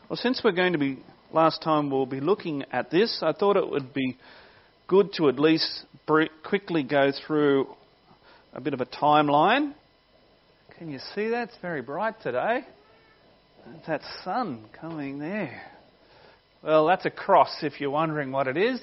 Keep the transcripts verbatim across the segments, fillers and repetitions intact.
Well, since we're going to be, last time we'll be looking at this, I thought it would be good to at least br- quickly go through a bit of a timeline. Can you see that? It's very bright today. That sun coming there. Well, that's a cross if you're wondering what it is.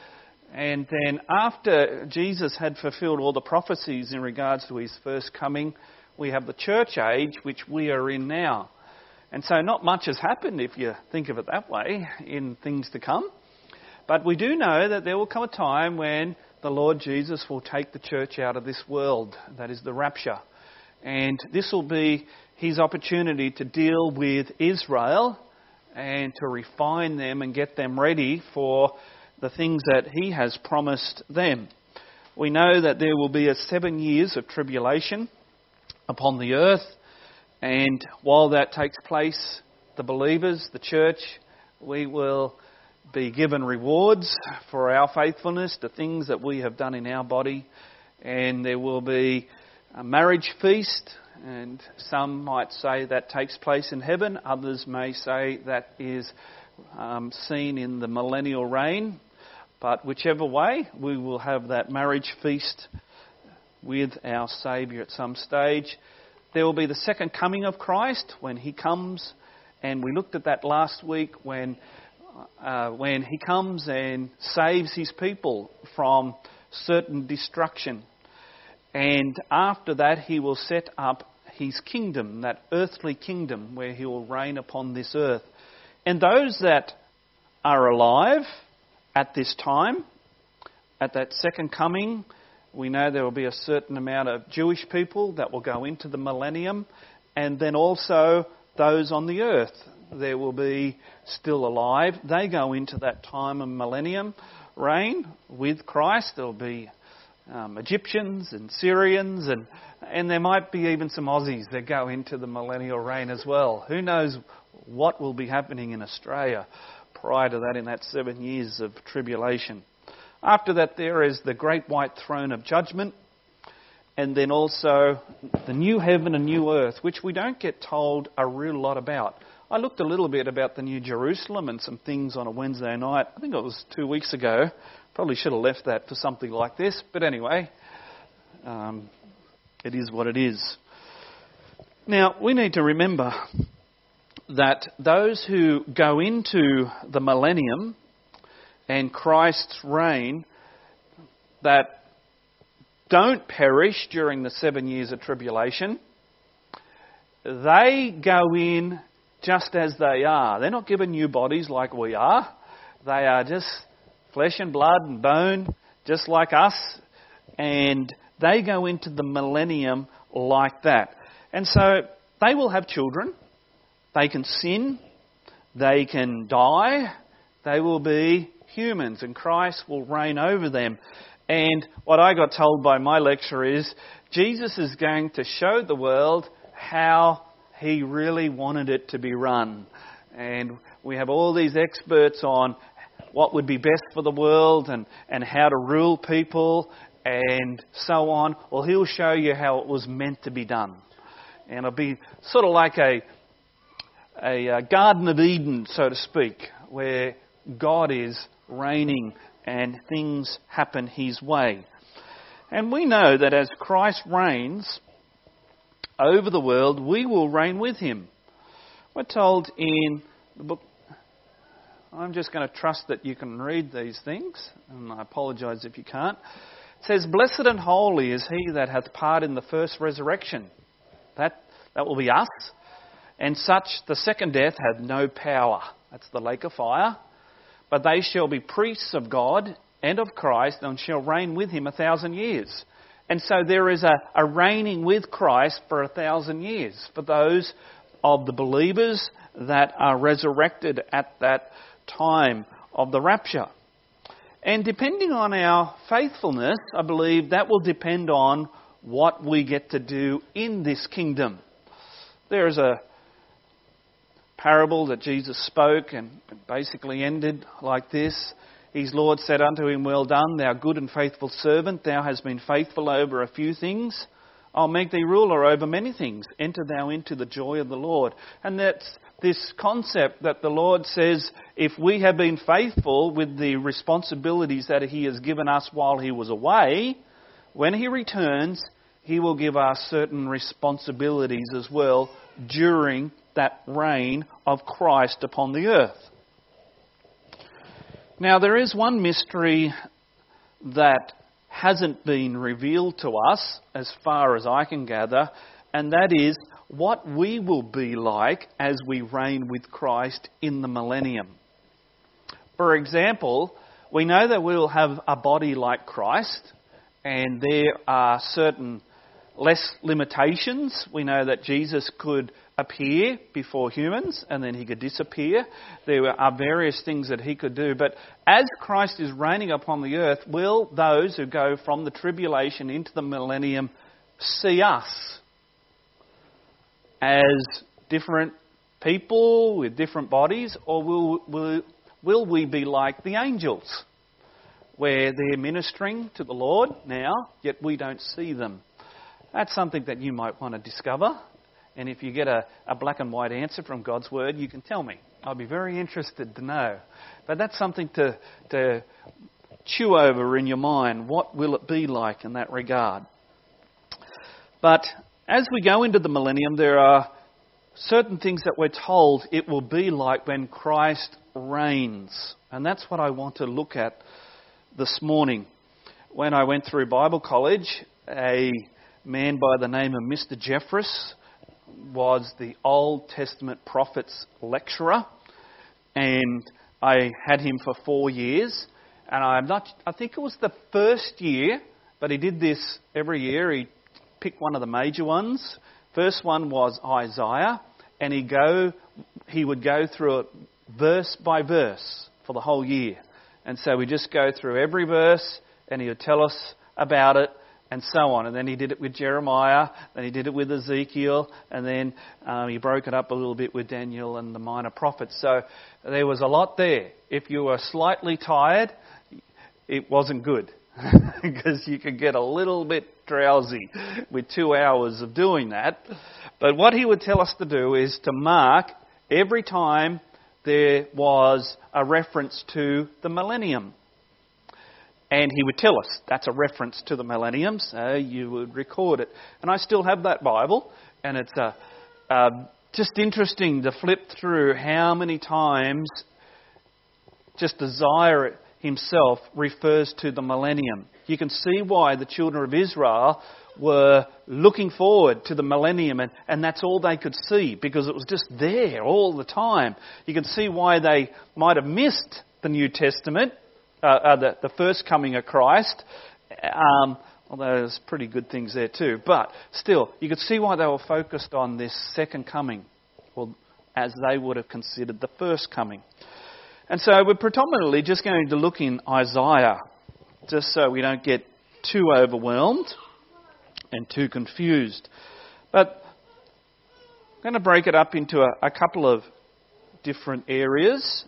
And then after Jesus had fulfilled all the prophecies in regards to his first coming, we have the church age, which we are in now. And so not much has happened, if you think of it that way, in things to come. But we do know that there will come a time when the Lord Jesus will take the church out of this world. That is the rapture. And this will be his opportunity to deal with Israel and to refine them and get them ready for the things that he has promised them. We know that there will be a seven years of tribulation upon the earth. And while that takes place, the believers, the church, we will be given rewards for our faithfulness, the things that we have done in our body. And there will be a marriage feast, and some might say that takes place in heaven. Others may say that is um, seen in the millennial reign. But whichever way, we will have that marriage feast with our Saviour at some stage. There will be the second coming of Christ when he comes, and we looked at that last week when uh, when he comes and saves his people from certain destruction. And after that he will set up his kingdom, that earthly kingdom where he will reign upon this earth. And those that are alive at this time, at that second coming, we know there will be a certain amount of Jewish people that will go into the millennium, and then also those on the earth. There will be still alive. They go into that time of millennium reign with Christ. There will be um, Egyptians and Syrians, and and there might be even some Aussies that go into the millennial reign as well. Who knows what will be happening in Australia prior to that in that seven years of tribulation. After that, there is the great white throne of judgment, and then also the new heaven and new earth, which we don't get told a real lot about. I looked a little bit about the New Jerusalem and some things on a Wednesday night. I think it was two weeks ago. Probably should have left that for something like this. But anyway, um, it is what it is. Now, we need to remember that those who go into the millennium and Christ's reign, that don't perish during the seven years of tribulation, they go in just as they are. They're not given new bodies like we are. They are just flesh and blood and bone, just like us. And they go into the millennium like that. And so they will have children. They can sin. They can die. They will be humans, and Christ will reign over them. And what I got told by my lecturer is Jesus is going to show the world how he really wanted it to be run. And we have all these experts on what would be best for the world and, and how to rule people and so on. Well, he'll show you how it was meant to be done. And it'll be sort of like a, a, a Garden of Eden, so to speak, where God is reigning and things happen his way. And we know that as Christ reigns over the world, we will reign with him. We're told in the book, I'm just going to trust that you can read these things, and I apologise if you can't. It says, "Blessed and holy is he that hath part in the first resurrection." That, that will be us. "And such the second death hath no power." That's the lake of fire. "But they shall be priests of God and of Christ, and shall reign with him a thousand years." And so there is a, a reigning with Christ for a thousand years for those of the believers that are resurrected at that time of the rapture. And depending on our faithfulness, I believe that will depend on what we get to do in this kingdom. There is a parable that Jesus spoke and basically ended like this. His Lord said unto him, "Well done, thou good and faithful servant. Thou hast been faithful over a few things. I'll make thee ruler over many things. Enter thou into the joy of the Lord." And that's this concept that the Lord says if we have been faithful with the responsibilities that he has given us while he was away, when he returns, he will give us certain responsibilities as well during that reign of Christ upon the earth. Now, there is one mystery that hasn't been revealed to us, as far as I can gather, and that is what we will be like as we reign with Christ in the millennium. For example, we know that we will have a body like Christ, and there are certain less limitations. We know that Jesus could appear before humans and then he could disappear. There are various things that he could do. But as Christ is reigning upon the earth, will those who go from the tribulation into the millennium see us as different people with different bodies, or will, will, will we be like the angels, where they're ministering to the Lord now, yet we don't see them? That's something that you might want to discover. And if you get a, a black and white answer from God's Word, you can tell me. I'd be very interested to know. But that's something to, to chew over in your mind. What will it be like in that regard? But as we go into the millennium, there are certain things that we're told it will be like when Christ reigns. And that's what I want to look at this morning. When I went through Bible college, a man by the name of Mister Jeffress was the Old Testament prophets lecturer, and I had him for four years. And I'm not, I think it was the first year, but he did this every year. He picked one of the major ones. First one was Isaiah, and he go, he would go through it verse by verse for the whole year. And so we just go through every verse, and he would tell us about it, and so on. And then he did it with Jeremiah, then he did it with Ezekiel, and then um, he broke it up a little bit with Daniel and the minor prophets. So there was a lot there. If you were slightly tired, it wasn't good, because you could get a little bit drowsy with two hours of doing that. But what he would tell us to do is to mark every time there was a reference to the millennium. And he would tell us that's a reference to the millennium, so you would record it. And I still have that Bible, and it's uh, uh, just interesting to flip through how many times just Isaiah himself refers to the millennium. You can see why the children of Israel were looking forward to the millennium, and, and that's all they could see, because it was just there all the time. You can see why they might have missed the New Testament, Uh, uh, the, the first coming of Christ, um, although there's pretty good things there too. But still, you could see why they were focused on this second coming, well, as they would have considered the first coming. And so we're predominantly just going to look in Isaiah, just so we don't get too overwhelmed and too confused. But I'm going to break it up into a, a couple of different areas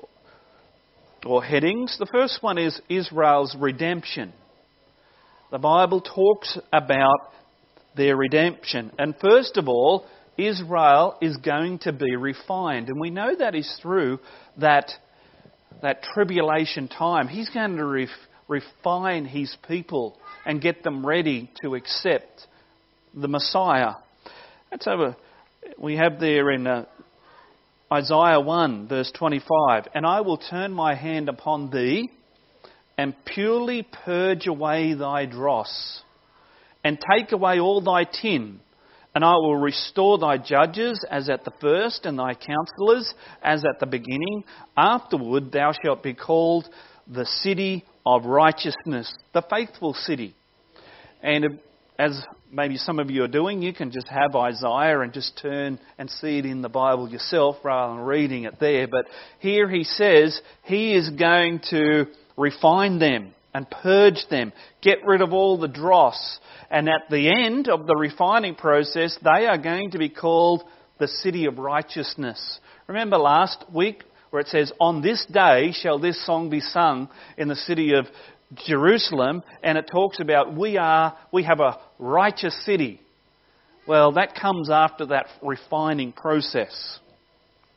or headings. The first one is Israel's redemption. The Bible talks about their redemption. And first of all, Israel is going to be refined. And we know that is through that, that tribulation time. He's going to ref, refine his people and get them ready to accept the Messiah. Let's have a, we have there in uh, Isaiah one, verse twenty-five, "And I will turn my hand upon thee, and purely purge away thy dross, and take away all thy tin, and I will restore thy judges as at the first, and thy counsellors as at the beginning. Afterward thou shalt be called the city of righteousness," the faithful city. And as maybe some of you are doing, you can just have Isaiah and just turn and see it in the Bible yourself rather than reading it there. But here he says he is going to refine them and purge them, get rid of all the dross. And at the end of the refining process, they are going to be called the city of righteousness. Remember last week where it says, "On this day shall this song be sung in the city of Jerusalem," and it talks about we are we have a righteous city. Well, that comes after that refining process.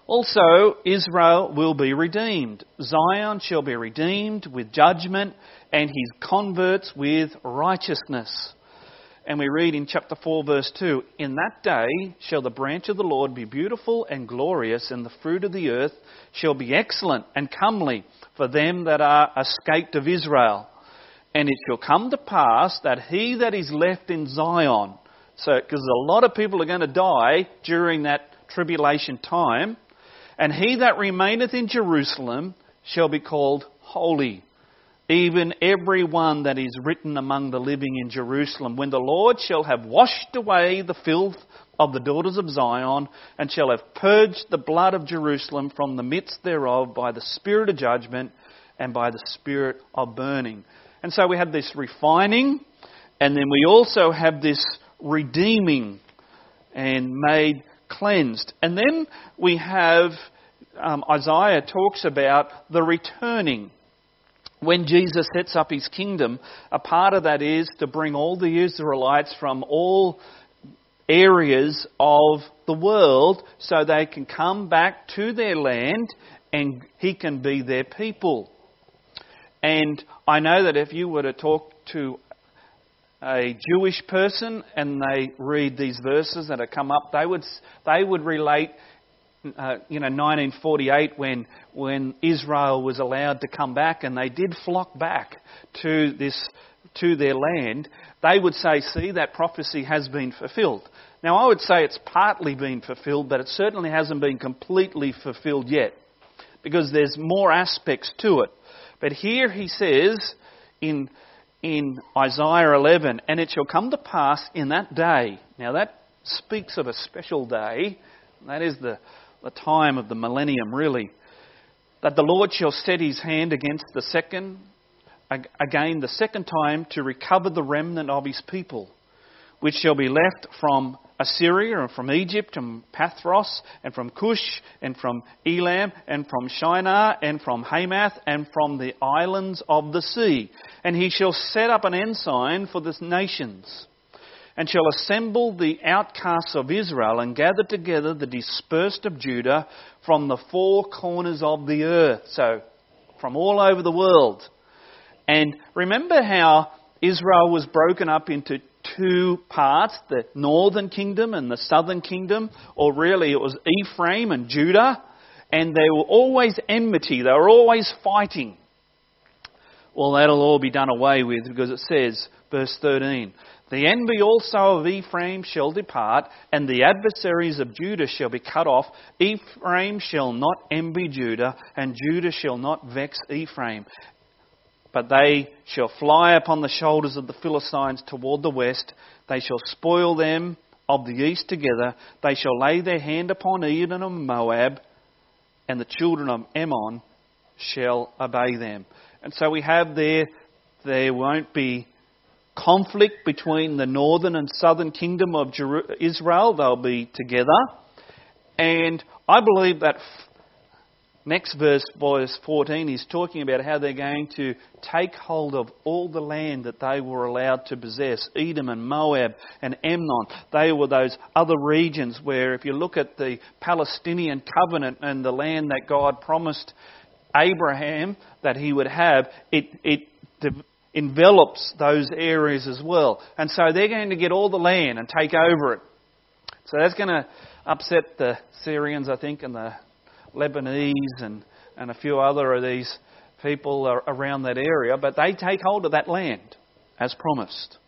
Also, Israel will be redeemed. Zion shall be redeemed with judgment, and his converts with righteousness. And we read in chapter four, verse two, "In that day shall the branch of the Lord be beautiful and glorious, and the fruit of the earth shall be excellent and comely for them that are escaped of Israel. And it shall come to pass that he that is left in Zion," so because a lot of people are going to die during that tribulation time, "and he that remaineth in Jerusalem shall be called holy, even every one that is written among the living in Jerusalem, when the Lord shall have washed away the filth of the daughters of Zion, and shall have purged the blood of Jerusalem from the midst thereof by the spirit of judgment and by the spirit of burning." And so we have this refining, and then we also have this redeeming and made cleansed. And then we have, um, Isaiah talks about the returning. When Jesus sets up his kingdom, a part of that is to bring all the Israelites from all areas of the world so they can come back to their land and he can be their people. And I know that if you were to talk to a Jewish person and they read these verses that have come up, they would they would relate, uh, you know, nineteen forty-eight when when Israel was allowed to come back and they did flock back to this to their land. They would say, "See, that prophecy has been fulfilled." Now, I would say it's partly been fulfilled, but it certainly hasn't been completely fulfilled yet, because there's more aspects to it. But here he says in in Isaiah eleven, "And it shall come to pass in that day." Now that speaks of a special day. That is the, the time of the millennium, really. "That the Lord shall set his hand against the second, again the second time, to recover the remnant of his people, which shall be left from Assyria and from Egypt and Pathros and from Cush and from Elam and from Shinar and from Hamath and from the islands of the sea. And he shall set up an ensign for the nations, and shall assemble the outcasts of Israel, and gather together the dispersed of Judah from the four corners of the earth." So from all over the world. And remember how Israel was broken up into two parts, the northern kingdom and the southern kingdom, or really it was Ephraim and Judah, and they were always enmity, they were always fighting. Well, that'll all be done away with, because it says, verse thirteen, "The envy also of Ephraim shall depart, and the adversaries of Judah shall be cut off. Ephraim shall not envy Judah, and Judah shall not vex Ephraim. But they shall fly upon the shoulders of the Philistines toward the west. They shall spoil them of the east together. They shall lay their hand upon Edom and Moab, and the children of Ammon shall obey them." And so we have there, there won't be conflict between the northern and southern kingdom of Israel. They'll be together. And I believe that next verse, verse fourteen, is talking about how they're going to take hold of all the land that they were allowed to possess. Edom and Moab and Ammon. They were those other regions where, if you look at the Palestinian covenant and the land that God promised Abraham that he would have, it, it de- envelops those areas as well. And so they're going to get all the land and take over it. So that's going to upset the Syrians, I think, and the Lebanese and, and a few other of these people are around that area, but they take hold of that land as promised.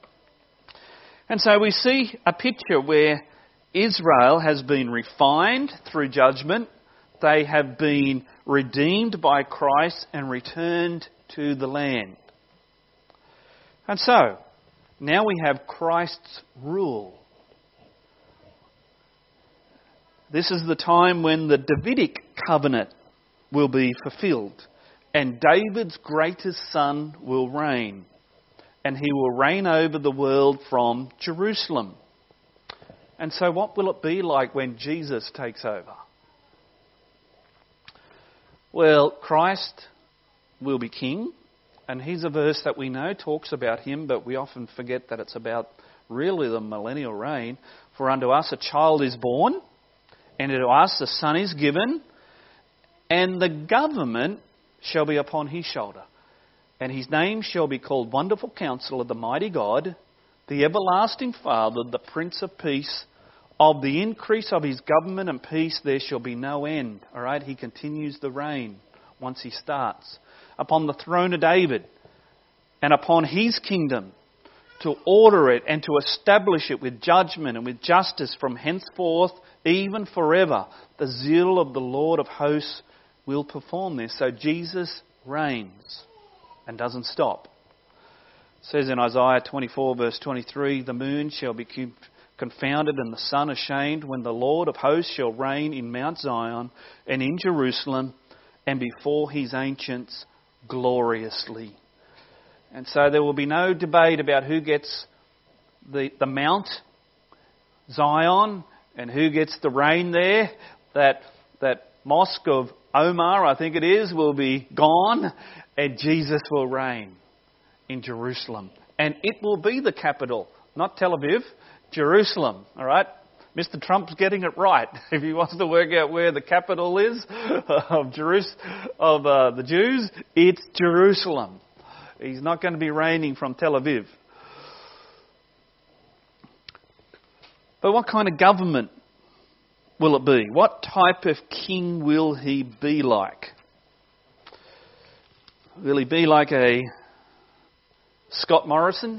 And so we see a picture where Israel has been refined through judgment. They have been redeemed by Christ and returned to the land. And so, now we have Christ's rule. This is the time when the Davidic covenant will be fulfilled, and David's greatest son will reign, and he will reign over the world from Jerusalem. And so what will it be like when Jesus takes over? Well, Christ will be king, and here's a verse that we know talks about him, but we often forget that it's about really the millennial reign. "For unto us a child is born, And to us the Son is given, and the government shall be upon his shoulder. And his name shall be called Wonderful Counselor, the Mighty God, the Everlasting Father, the Prince of Peace. Of the increase of his government and peace there shall be no end. All right, he continues the reign once he starts. Upon the throne of David and upon his kingdom, to order it and to establish it with judgment and with justice from henceforth, even forever. The zeal of the Lord of hosts will perform this. So Jesus reigns and doesn't stop. It says in Isaiah twenty-four verse twenty-three, the moon shall be confounded and the sun ashamed when the Lord of hosts shall reign in Mount Zion and in Jerusalem and before his ancients gloriously. And so there will be no debate about who gets the, the Mount Zion and who gets the reign there. That, that Mosque of Omar, I think it is, will be gone and Jesus will reign in Jerusalem. And it will be the capital, not Tel Aviv, Jerusalem. All right? Mister Trump's getting it right. If he wants to work out where the capital is of Jerus- of uh, the Jews, it's Jerusalem. He's not going to be reigning from Tel Aviv. But what kind of government will it be? What type of king will he be like? Will he be like a Scott Morrison?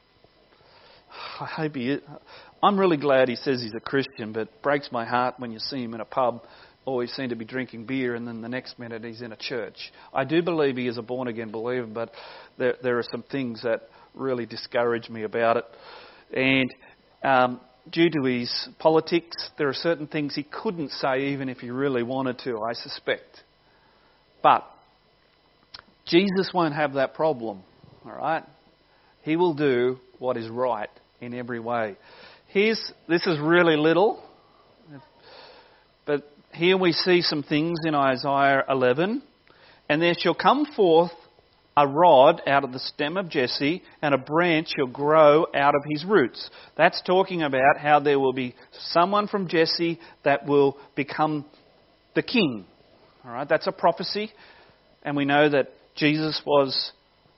I hope he is. I'm really glad he says he's a Christian, but it breaks my heart when you see him in a pub, always seem to be drinking beer, and then the next minute he's in a church. I do believe he is a born-again believer, but there, there are some things that really discourage me about it. And um, due to his politics, there are certain things he couldn't say even if he really wanted to, I suspect. But Jesus won't have that problem, all right? He will do what is right in every way. Here's, this is really little, but here we see some things in Isaiah eleven. And there shall come forth a rod out of the stem of Jesse, and a branch shall grow out of his roots. That's talking about how there will be someone from Jesse that will become the king. All right, that's a prophecy. And we know that Jesus was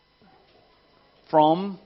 from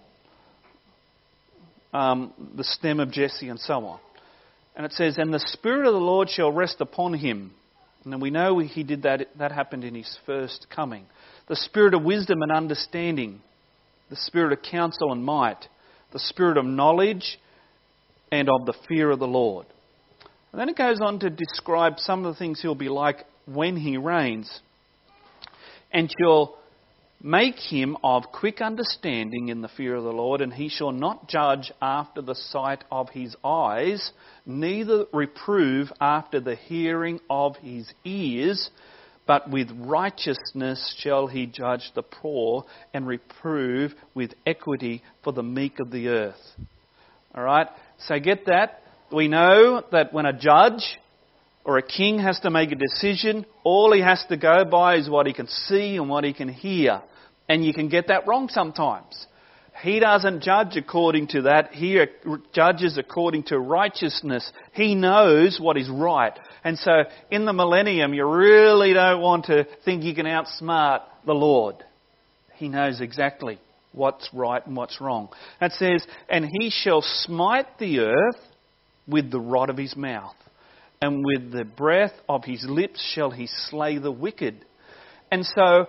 Um, the stem of Jesse and so on. And it says, and the Spirit of the Lord shall rest upon him. And then we know he did that, that happened in his first coming. The Spirit of wisdom and understanding, the Spirit of counsel and might, the Spirit of knowledge and of the fear of the Lord. And then it goes on to describe some of the things he'll be like when he reigns. And shall make him of quick understanding in the fear of the Lord, and he shall not judge after the sight of his eyes, neither reprove after the hearing of his ears, but with righteousness shall he judge the poor, and reprove with equity for the meek of the earth. All right, so get that. We know that when a judge or a king has to make a decision, all he has to go by is what he can see and what he can hear. And you can get that wrong sometimes. He doesn't judge according to that. He judges according to righteousness. He knows what is right. And so in the millennium, you really don't want to think you can outsmart the Lord. He knows exactly what's right and what's wrong. It says, and he shall smite the earth with the rod of his mouth, and with the breath of his lips shall he slay the wicked. And so,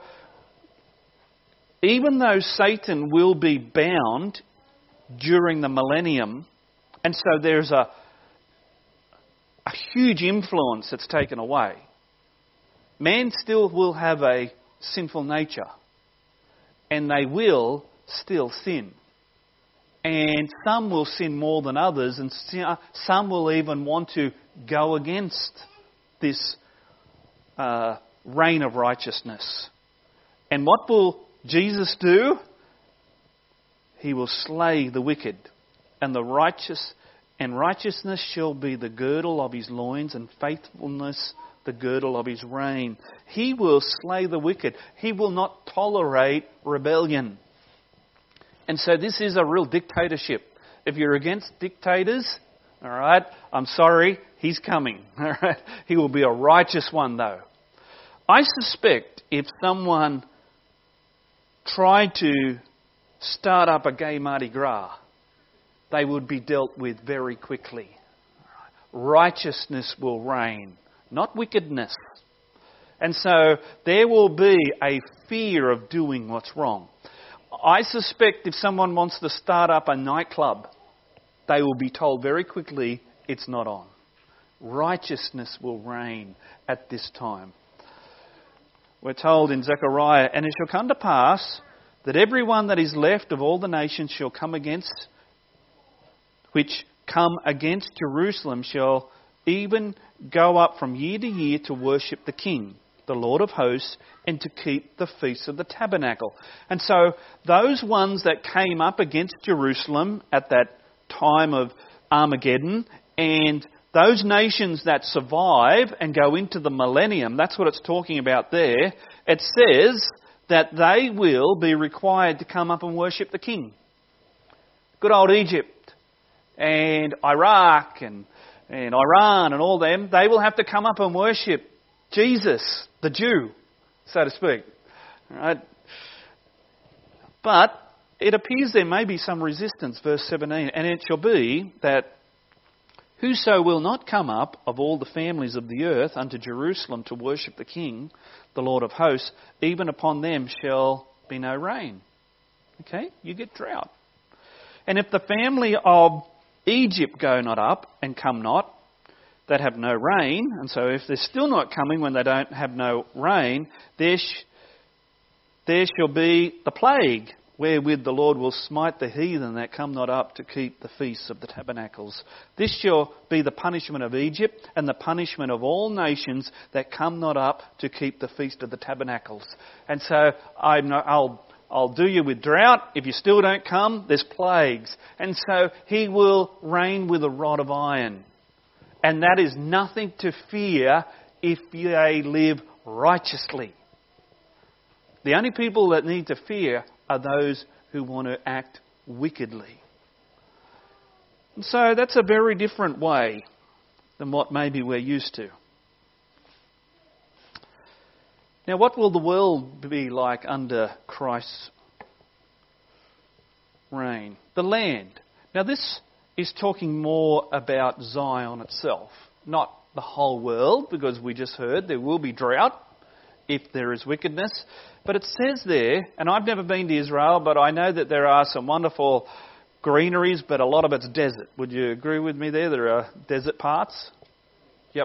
even though Satan will be bound during the millennium, and so there's a, a huge influence that's taken away, man still will have a sinful nature, and they will still sin. And some will sin more than others, and some will even want to go against this uh, reign of righteousness. And what will Jesus do? He will slay the wicked, and the righteous, and righteousness shall be the girdle of his loins, and faithfulness the girdle of his reign. He will slay the wicked. He will not tolerate rebellion. And so this is a real dictatorship. If you're against dictators, All right? I'm sorry, he's coming. All right? He will be a righteous one, though. I suspect if someone tried to start up a gay Mardi Gras, they would be dealt with very quickly. Righteousness will reign, not wickedness. And so there will be a fear of doing what's wrong. I suspect if someone wants to start up a nightclub, they will be told very quickly it's not on. Righteousness will reign at this time. We're told in Zechariah, and it shall come to pass that everyone that is left of all the nations shall come against, which come against Jerusalem shall even go up from year to year to worship the King, the Lord of hosts, and to keep the feast of the tabernacle. And so those ones that came up against Jerusalem at that time of Armageddon, and those nations that survive and go into the millennium, that's what it's talking about there. It says that they will be required to come up and worship the King. Good old Egypt and Iraq and, and Iran and all them, they will have to come up and worship Jesus, the Jew, so to speak. Right? But it appears there may be some resistance, verse seventeen, and it shall be that whoso will not come up of all the families of the earth unto Jerusalem to worship the King, the Lord of hosts, even upon them shall be no rain. Okay, you get drought. And if the family of Egypt go not up and come not, that have no rain, and so if they're still not coming when they don't have no rain, there, sh- there shall be the plague, wherewith the Lord will smite the heathen that come not up to keep the feasts of the tabernacles. This shall be the punishment of Egypt, and the punishment of all nations that come not up to keep the feast of the tabernacles. And so I'm not, I'll I'll do you with drought. If you still don't come, there's plagues. And so he will reign with a rod of iron. And that is nothing to fear if they live righteously. The only people that need to fear are those who want to act wickedly. And so that's a very different way than what maybe we're used to. Now, what will the world be like under Christ's reign? The land. Now, this is talking more about Zion itself, not the whole world, because we just heard there will be drought if there is wickedness. But it says there, and I've never been to Israel, but I know that there are some wonderful greeneries, but a lot of it's desert. Would you agree with me there? There are desert parts? Yep.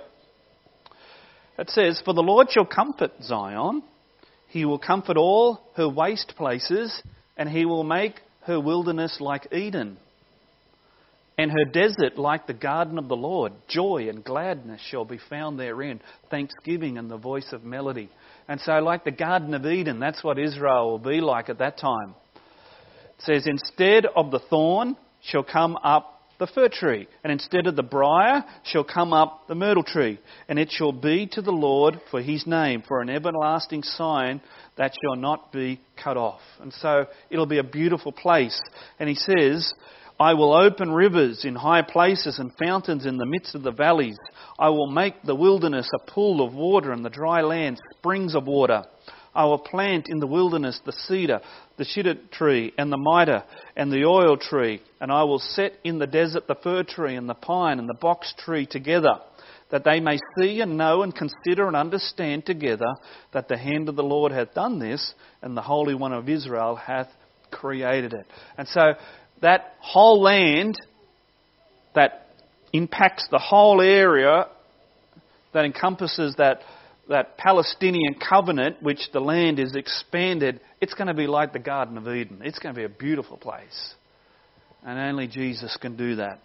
It says, for the Lord shall comfort Zion, he will comfort all her waste places, and he will make her wilderness like Eden, and her desert like the garden of the Lord. Joy and gladness shall be found therein, thanksgiving and the voice of melody. And so like the Garden of Eden, that's what Israel will be like at that time. It says, instead of the thorn shall come up the fir tree, and instead of the briar shall come up the myrtle tree. And it shall be to the Lord for his name, for an everlasting sign that shall not be cut off. And so it'll be a beautiful place. And he says, I will open rivers in high places and fountains in the midst of the valleys. I will make the wilderness a pool of water and the dry land springs of water. I will plant in the wilderness the cedar, the shittim tree and the mitre and the oil tree. And I will set in the desert the fir tree and the pine and the box tree together, that they may see and know and consider and understand together that the hand of the Lord hath done this, and the Holy One of Israel hath created it. And so that whole land that impacts the whole area, that encompasses that, that Palestinian covenant, which the land is expanded, it's going to be like the Garden of Eden. It's going to be a beautiful place. And only Jesus can do that.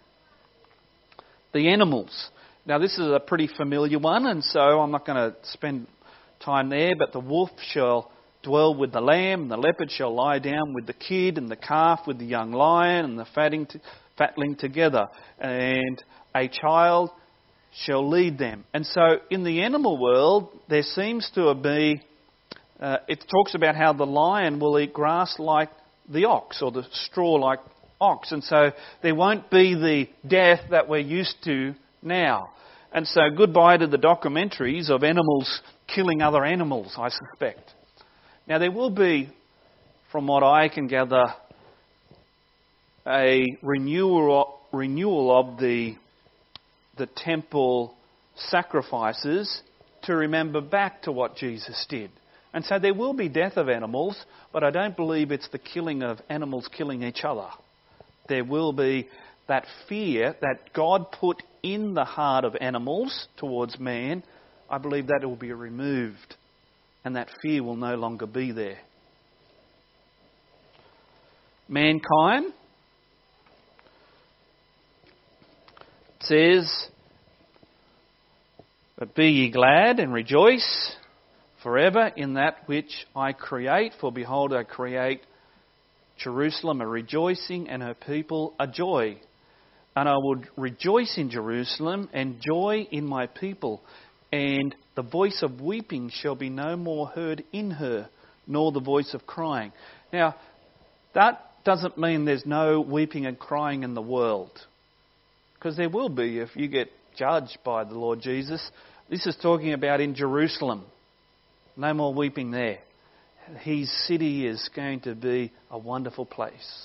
The animals. Now this is a pretty familiar one, and so I'm not going to spend time there, but the wolf shall dwell with the lamb, and the leopard shall lie down with the kid, and the calf with the young lion, and the fatting t- fatling together, and a child shall lead them. And so in the animal world, there seems to be, uh, it talks about how the lion will eat grass like the ox, or the straw like ox. And so there won't be the death that we're used to now. And so goodbye to the documentaries of animals killing other animals, I suspect. Now there will be, from what I can gather, a renewal renewal of the the temple sacrifices to remember back to what Jesus did. And so there will be death of animals, but I don't believe it's the killing of animals killing each other. There will be that fear that God put in the heart of animals towards man. I believe that will be removed and that fear will no longer be there. Mankind says, "But be ye glad and rejoice forever in that which I create. For behold, I create Jerusalem a rejoicing and her people a joy. And I will rejoice in Jerusalem and joy in my people. And the voice of weeping shall be no more heard in her, nor the voice of crying." Now, that doesn't mean there's no weeping and crying in the world. Because there will be if you get judged by the Lord Jesus. This is talking about in Jerusalem. No more weeping there. His city is going to be a wonderful place.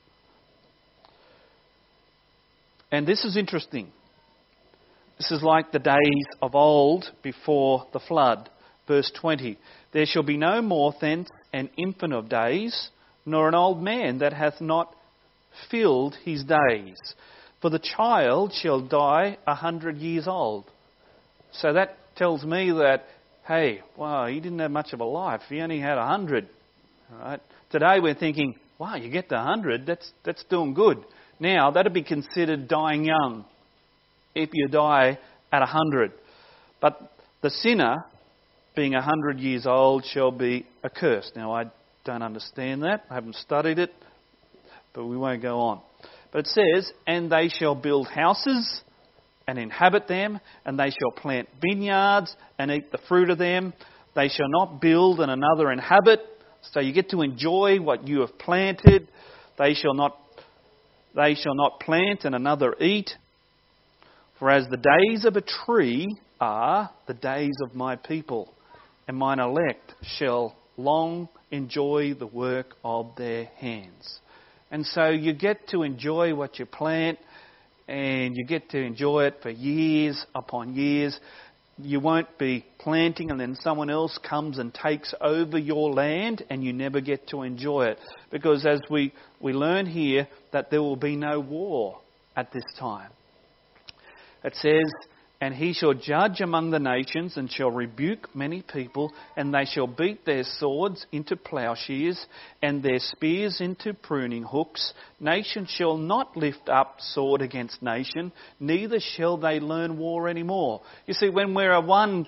And this is interesting. This is like the days of old before the flood. Verse twenty. "There shall be no more thence an infant of days, nor an old man that hath not filled his days. For the child shall die a hundred years old." So that tells me that, hey, wow, he didn't have much of a life. He only had a hundred. Right? Today we're thinking, wow, you get to a hundred, that's that's doing good. Now that'd be considered dying young if you die at a hundred. But the sinner, being a hundred years old, shall be accursed. Now I don't understand that. I haven't studied it, but we won't go on. But it says, "And they shall build houses and inhabit them, and they shall plant vineyards and eat the fruit of them. They shall not build and another inhabit." So you get to enjoy what you have planted. They shall not, they shall not plant and another eat. "For as the days of a tree are the days of my people, and mine elect shall long enjoy the work of their hands." And so you get to enjoy what you plant, and you get to enjoy it for years upon years. You won't be planting and then someone else comes and takes over your land and you never get to enjoy it. Because as we, we learn here that there will be no war at this time. It says, "And he shall judge among the nations and shall rebuke many people, and they shall beat their swords into plowshares and their spears into pruning hooks. Nation shall not lift up sword against nation, neither shall they learn war anymore." You see, when we're a one,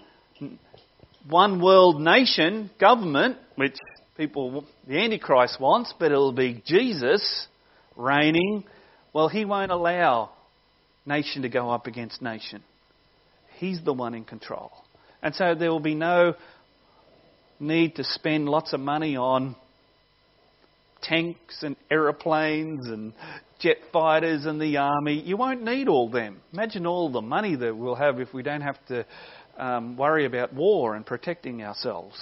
one world nation government, which people, the Antichrist wants, but it'll be Jesus reigning, well, he won't allow nation to go up against nation. He's the one in control. And so there will be no need to spend lots of money on tanks and aeroplanes and jet fighters and the army. You won't need all them. Imagine all the money that we'll have if we don't have to um, worry about war and protecting ourselves.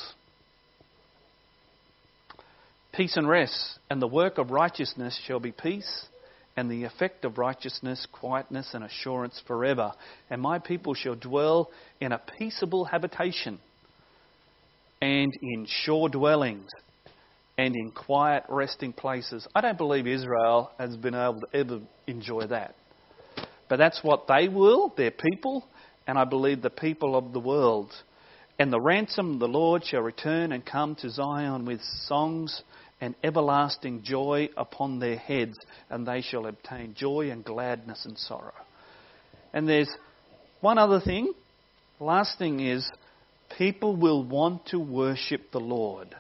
"Peace and rest, and the work of righteousness shall be peace, and the effect of righteousness, quietness and assurance forever. And my people shall dwell in a peaceable habitation, and in sure dwellings, and in quiet resting places." I don't believe Israel has been able to ever enjoy that. But that's what they will, their people, and I believe the people of the world. "And the ransom of the Lord shall return and come to Zion with songs and everlasting joy upon their heads, and they shall obtain joy and gladness and sorrow." And there's one other thing. The last thing is, people will want to worship the Lord.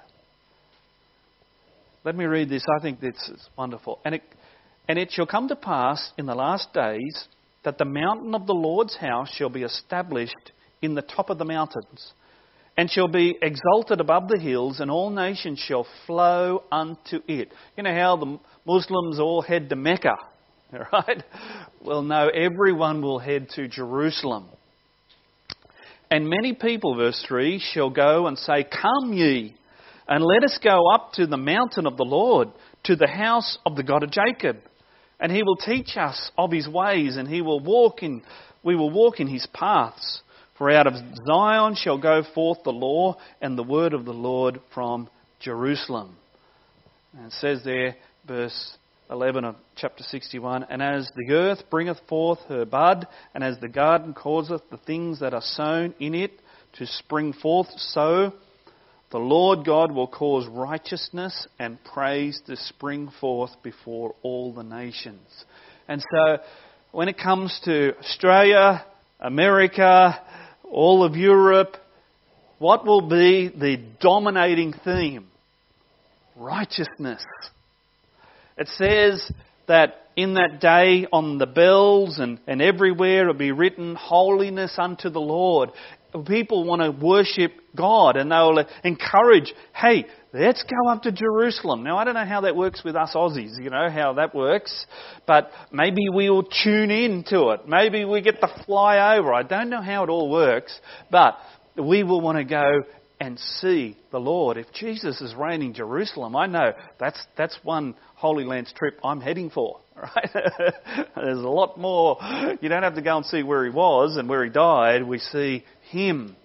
Let me read this. I think this is wonderful. And it, and it shall come to pass in the last days that the mountain of the Lord's house shall be established in the top of the mountains, and shall be exalted above the hills, and all nations shall flow unto it. You know how the Muslims all head to Mecca, right? Well, no, everyone will head to Jerusalem. And many people, verse three, shall go and say, Come ye, and let us go up to the mountain of the Lord, to the house of the God of Jacob. And he will teach us of his ways, and he will walk in, we will walk in his paths. For out of Zion shall go forth the law and the word of the Lord from Jerusalem. And it says there, verse eleven of chapter sixty-one, And as the earth bringeth forth her bud, and as the garden causeth the things that are sown in it to spring forth, so the Lord God will cause righteousness and praise to spring forth before all the nations. And so when it comes to Australia, America, all of Europe, what will be the dominating theme? Righteousness. It says that in that day on the bells and, and everywhere it'll be written, Holiness unto the Lord. People want to worship God, and they'll encourage, hey, let's go up to Jerusalem. Now, I don't know how that works with us Aussies, you know, how that works. But maybe we'll tune in to it. Maybe we get to fly over. I don't know how it all works. But we will want to go and see the Lord. If Jesus is reigning in Jerusalem, I know that's that's one Holy Land's trip I'm heading for. Right? There's a lot more. You don't have to go and see where he was and where he died. We see him.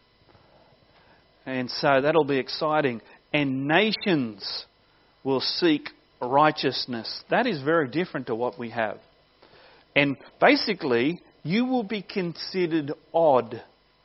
And so that'll be exciting. And nations will seek righteousness. That is very different to what we have. And basically, you will be considered odd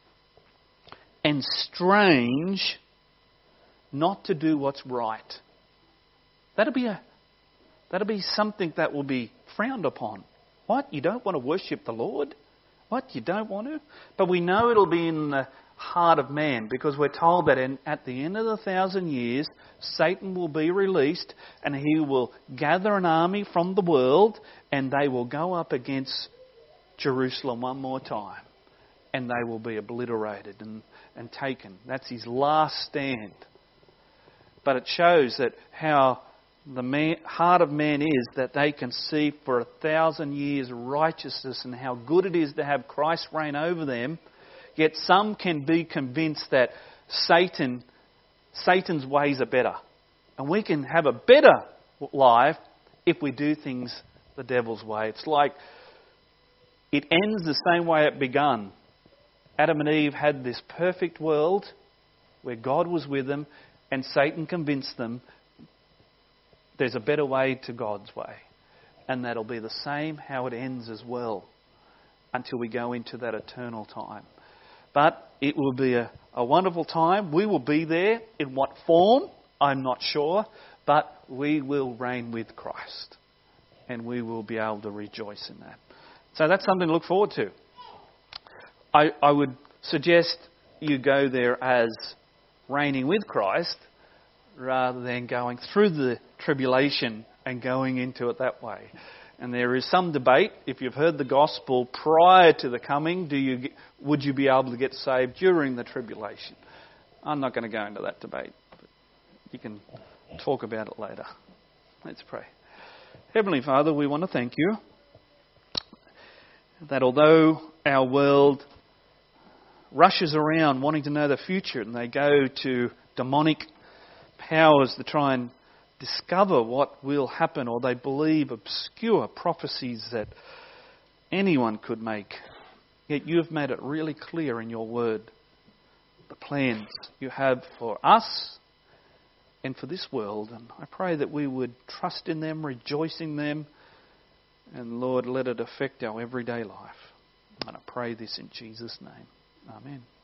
and strange not to do what's right. That'll be a that'll be something that will be frowned upon. What? You don't want to worship the Lord? What? You don't want to? But we know it'll be in the heart of man, because we're told that in, at the end of the thousand years, Satan will be released and he will gather an army from the world, and they will go up against Jerusalem one more time, and they will be obliterated and, and taken. That's his last stand. But it shows that how the man, heart of man is, that they can see for a thousand years righteousness and how good it is to have Christ reign over them. Yet some can be convinced that Satan, Satan's ways are better. And we can have a better life if we do things the devil's way. It's like it ends the same way it began. Adam and Eve had this perfect world where God was with them, and Satan convinced them there's a better way to God's way. And that'll be the same how it ends as well, until we go into that eternal time. But it will be a, a wonderful time. We will be there. In what form, I'm not sure. But we will reign with Christ. And we will be able to rejoice in that. So that's something to look forward to. I, I would suggest you go there as reigning with Christ, rather than going through the tribulation and going into it that way. And there is some debate. If you've heard the gospel prior to the coming, do you would you be able to get saved during the tribulation? I'm not going to go into that debate. But you can talk about it later. Let's pray. Heavenly Father, we want to thank you that although our world rushes around wanting to know the future, and they go to demonic powers to try and discover what will happen, or they believe obscure prophecies that anyone could make. Yet you have made it really clear in your word the plans you have for us and for this world. And I pray that we would trust in them, rejoice in them, and Lord, let it affect our everyday life. And I pray this in Jesus' name. Amen.